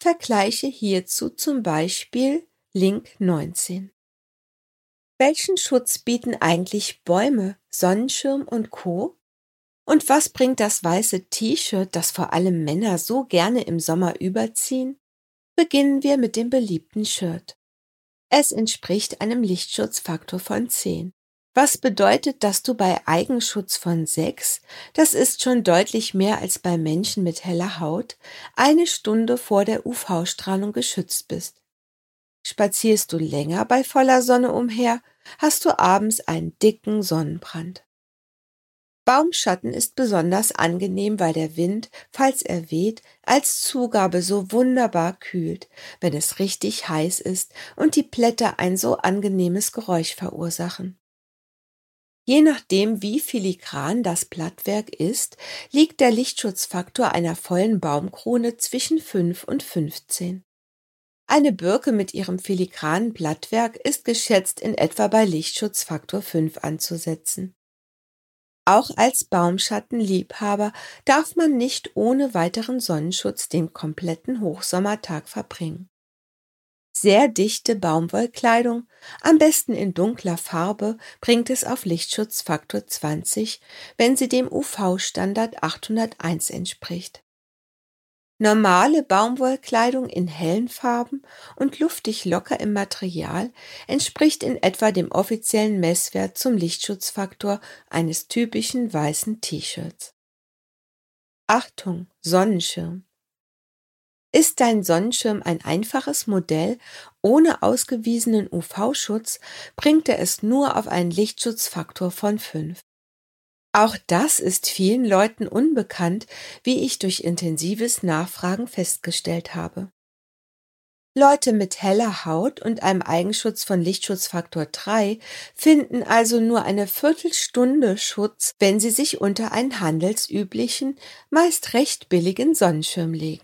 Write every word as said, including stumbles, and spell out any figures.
Vergleiche hierzu zum Beispiel Link neunzehn. Welchen Schutz bieten eigentlich Bäume, Sonnenschirm und Co.? Und was bringt das weiße T-Shirt, das vor allem Männer so gerne im Sommer überziehen? Beginnen wir mit dem beliebten Shirt. Es entspricht einem Lichtschutzfaktor von zehn. Was bedeutet, dass du bei Eigenschutz von sechs, das ist schon deutlich mehr als bei Menschen mit heller Haut, eine Stunde vor der U V-Strahlung geschützt bist. Spazierst du länger bei voller Sonne umher, hast du abends einen dicken Sonnenbrand. Baumschatten ist besonders angenehm, weil der Wind, falls er weht, als Zugabe so wunderbar kühlt, wenn es richtig heiß ist und die Blätter ein so angenehmes Geräusch verursachen. Je nachdem, wie filigran das Blattwerk ist, liegt der Lichtschutzfaktor einer vollen Baumkrone zwischen fünf und fünfzehn. Eine Birke mit ihrem filigranen Blattwerk ist geschätzt in etwa bei Lichtschutzfaktor fünf anzusetzen. Auch als Baumschattenliebhaber darf man nicht ohne weiteren Sonnenschutz den kompletten Hochsommertag verbringen. Sehr dichte Baumwollkleidung, am besten in dunkler Farbe, bringt es auf Lichtschutzfaktor zwanzig, wenn sie dem U V-Standard achthunderteins entspricht. Normale Baumwollkleidung in hellen Farben und luftig locker im Material entspricht in etwa dem offiziellen Messwert zum Lichtschutzfaktor eines typischen weißen T-Shirts. Achtung, Sonnenschirm! Ist dein Sonnenschirm ein einfaches Modell ohne ausgewiesenen U V-Schutz, bringt er es nur auf einen Lichtschutzfaktor von fünf. Auch das ist vielen Leuten unbekannt, wie ich durch intensives Nachfragen festgestellt habe. Leute mit heller Haut und einem Eigenschutz von Lichtschutzfaktor drei finden also nur eine Viertelstunde Schutz, wenn sie sich unter einen handelsüblichen, meist recht billigen Sonnenschirm legen.